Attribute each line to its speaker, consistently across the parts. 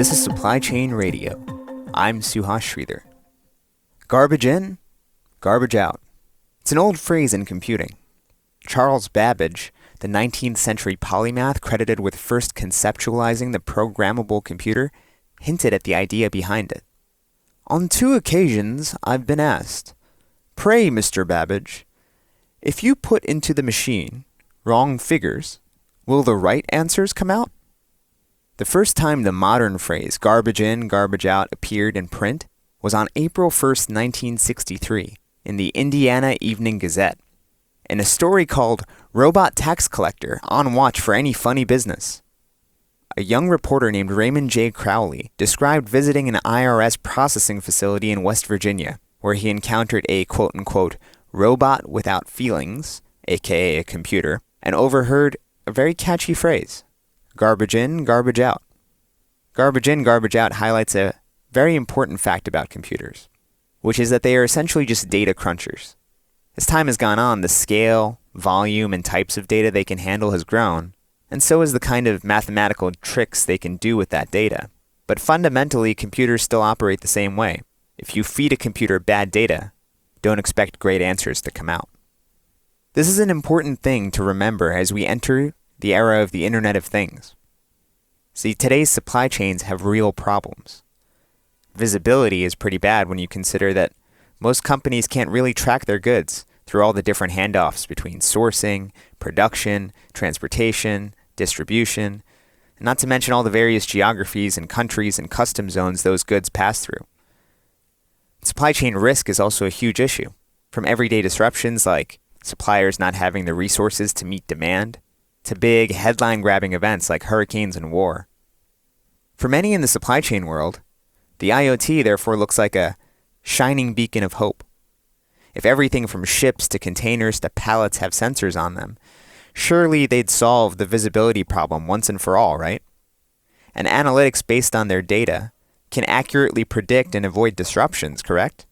Speaker 1: This is Supply Chain Radio. I'm Suhas Sridhar. Garbage in, garbage out. It's an old phrase in computing. Charles Babbage, the 19th century polymath credited with first conceptualizing the programmable computer, hinted at the idea behind it. On 2 occasions, I've been asked, "Pray, Mr. Babbage, if you put into the machine wrong figures, will the right answers come out?" The first time the modern phrase garbage in, garbage out appeared in print was on April 1st, 1963, in the Indiana Evening Gazette, in a story called Robot Tax Collector on Watch for Any Funny Business. A young reporter named Raymond J. Crowley described visiting an IRS processing facility in West Virginia, where he encountered a quote-unquote robot without feelings, aka a computer, and overheard a very catchy phrase, garbage in, garbage out. Garbage in, garbage out highlights a very important fact about computers, which is that they are essentially just data crunchers. As time has gone on, the scale, volume, and types of data they can handle has grown, and so is the kind of mathematical tricks they can do with that data. But fundamentally, computers still operate the same way. If you feed a computer bad data, don't expect great answers to come out. This is an important thing to remember as we enter the era of the Internet of Things. See, today's supply chains have real problems. Visibility is pretty bad when you consider that most companies can't really track their goods through all the different handoffs between sourcing, production, transportation, distribution, and not to mention all the various geographies and countries and custom zones those goods pass through. Supply chain risk is also a huge issue, from everyday disruptions like suppliers not having the resources to meet demand, to big headline-grabbing events like hurricanes and war. For many in the supply chain world, the IoT therefore looks like a shining beacon of hope. If everything from ships to containers to pallets have sensors on them, surely they'd solve the visibility problem once and for all, right? And analytics based on their data can accurately predict and avoid disruptions, correct?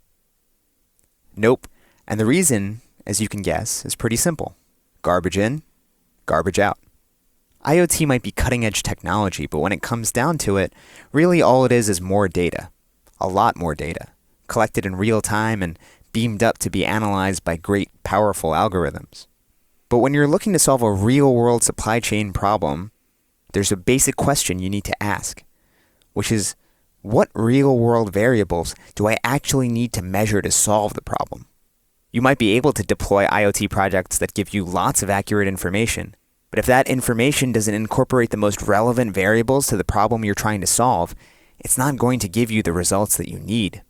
Speaker 1: Nope. And the reason, as you can guess, is pretty simple. Garbage in, garbage out. IoT might be cutting-edge technology, but when it comes down to it, really all it is more data. A lot more data, collected in real time and beamed up to be analyzed by great, powerful algorithms. But when you're looking to solve a real-world supply chain problem, there's a basic question you need to ask, which is, what real-world variables do I actually need to measure to solve the problem? You might be able to deploy IoT projects that give you lots of accurate information, but if that information doesn't incorporate the most relevant variables to the problem you're trying to solve, it's not going to give you the results that you need.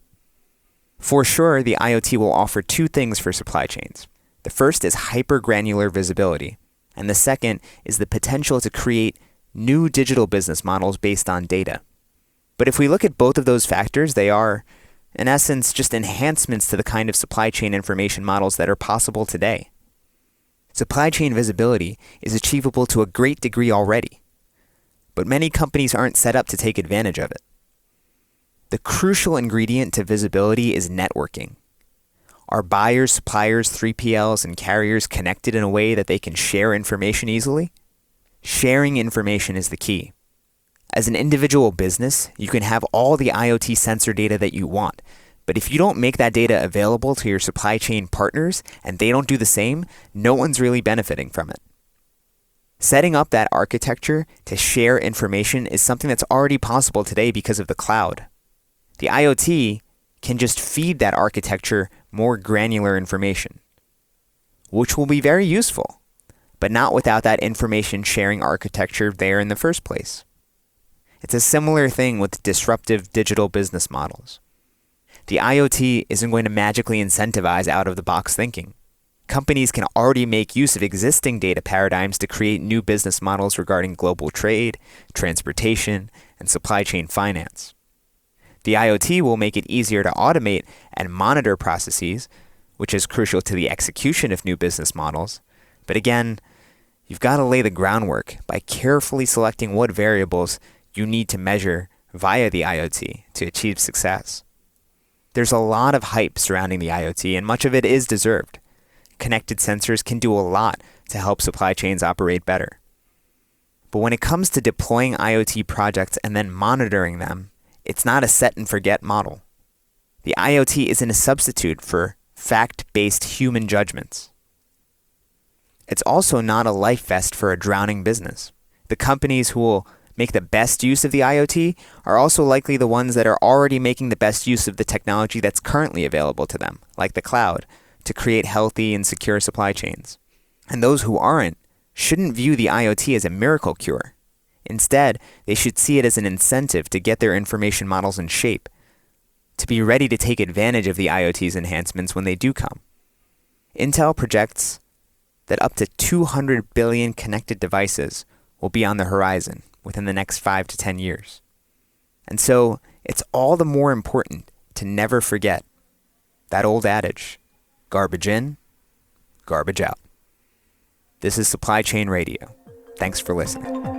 Speaker 1: For sure, the IoT will offer 2 things for supply chains. The first is hyper-granular visibility, and the second is the potential to create new digital business models based on data. But if we look at both of those factors, they are, in essence, just enhancements to the kind of supply chain information models that are possible today. Supply chain visibility is achievable to a great degree already, but many companies aren't set up to take advantage of it. The crucial ingredient to visibility is networking. Are buyers, suppliers, 3PLs, and carriers connected in a way that they can share information easily? Sharing information is the key. As an individual business, you can have all the IoT sensor data that you want, but if you don't make that data available to your supply chain partners and they don't do the same, no one's really benefiting from it. Setting up that architecture to share information is something that's already possible today because of the cloud. The IoT can just feed that architecture more granular information, which will be very useful, but not without that information sharing architecture there in the first place. It's a similar thing with disruptive digital business models. The IoT isn't going to magically incentivize out-of-the-box thinking. Companies can already make use of existing data paradigms to create new business models regarding global trade, transportation, and supply chain finance. The IoT will make it easier to automate and monitor processes, which is crucial to the execution of new business models. But again, you've got to lay the groundwork by carefully selecting what variables you need to measure via the IoT to achieve success. There's a lot of hype surrounding the IoT, and much of it is deserved. Connected sensors can do a lot to help supply chains operate better. But when it comes to deploying IoT projects and then monitoring them, it's not a set and forget model. The IoT isn't a substitute for fact-based human judgments. It's also not a life vest for a drowning business. The companies who will make the best use of the IoT are also likely the ones that are already making the best use of the technology that's currently available to them, like the cloud, to create healthy and secure supply chains. And those who aren't shouldn't view the IoT as a miracle cure. Instead, they should see it as an incentive to get their information models in shape, to be ready to take advantage of the IoT's enhancements when they do come. Intel projects that up to 200 billion connected devices will be on the horizon within the next 5 to 10 years. And so it's all the more important to never forget that old adage, garbage in, garbage out. This is Supply Chain Radio. Thanks for listening.